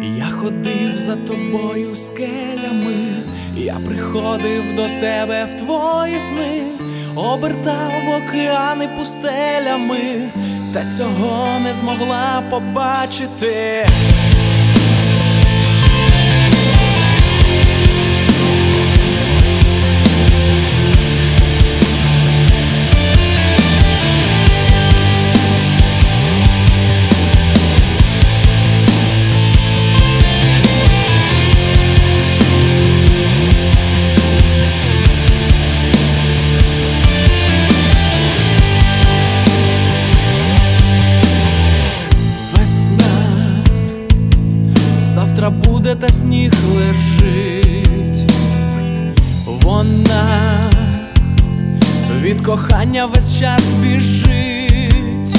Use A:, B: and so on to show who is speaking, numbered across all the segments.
A: Я ходив за тобою скелями, я приходив до тебе в твої сни, обертав океани пустелями, та цього не змогла побачити. Завтра буде та сніг лежить, вона від кохання весь час біжить,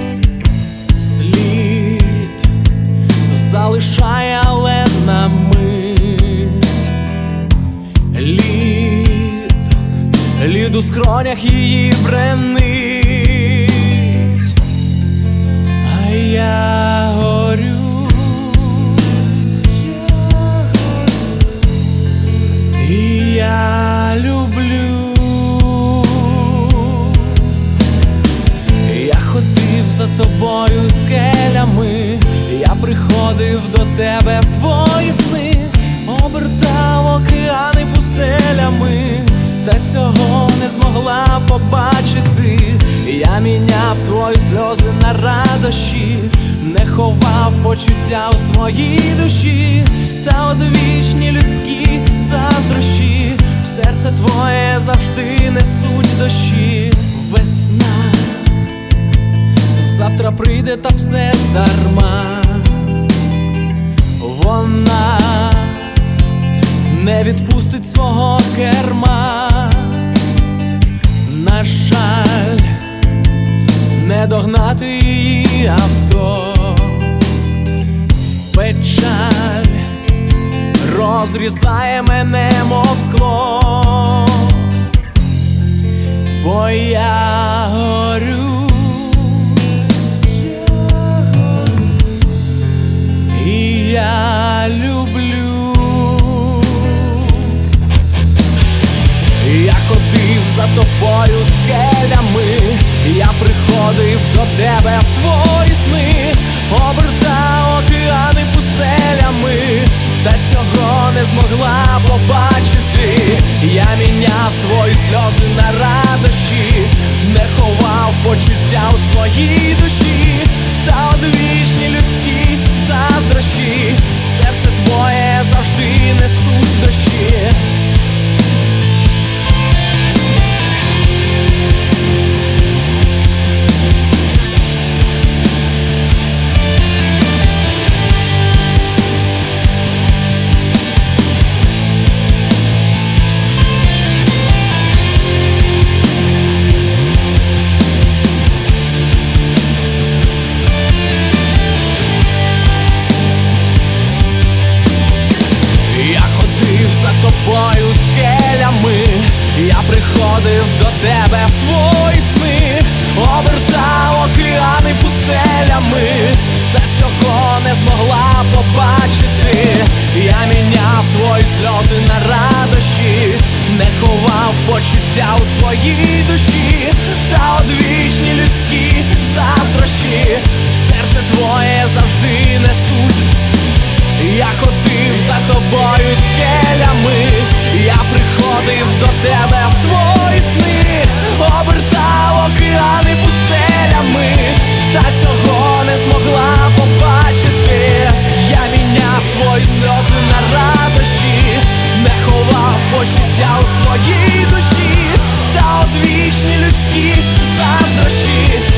A: слід залишає, але на мить, лід у скронях її бренить, а я горю. Я люблю, я ходив за тобою скелями, я приходив до тебе в твої сни, обертав океани пустелями, та цього не змогла побачити. Я міняв твої сльози на радощі, не ховав почуття у своїй душі, та одвічні людські заздрощі в серце твоє завжди несуть дощі. Весна завтра прийде, та все дарма, вона не відпустить свого керма. На жаль, не догнати її авто, печаль розрізає мене, мов скло, бо я горю, і я люблю. Я ходив за тобою скелями, я приходив до тебе в твої сни, обертав океани пустелями, та цього не змогла побачити. Я міняв твої сльози на радощі, не ховав почуття у своїй душі, та одвічні людські заздрощі в серце твоє завжди несуть дощі. Тобою скелями, я приходив до тебе в твої сни, обертав океани пустелями, та цього не змогла побачити. Я міняв твої сльози на радощі, не ховав почуття у своїй душі, та одвічні людські заздрощі в серце твоє завжди несуть. Я ходив за тобою скелями, я приходив до тебе в твої сни, обертав океани пустелями, та цього не змогла побачити. Я міняв твої сльози на радощі, не ховав почуття у своїй душі, та одвічні людські заздрощі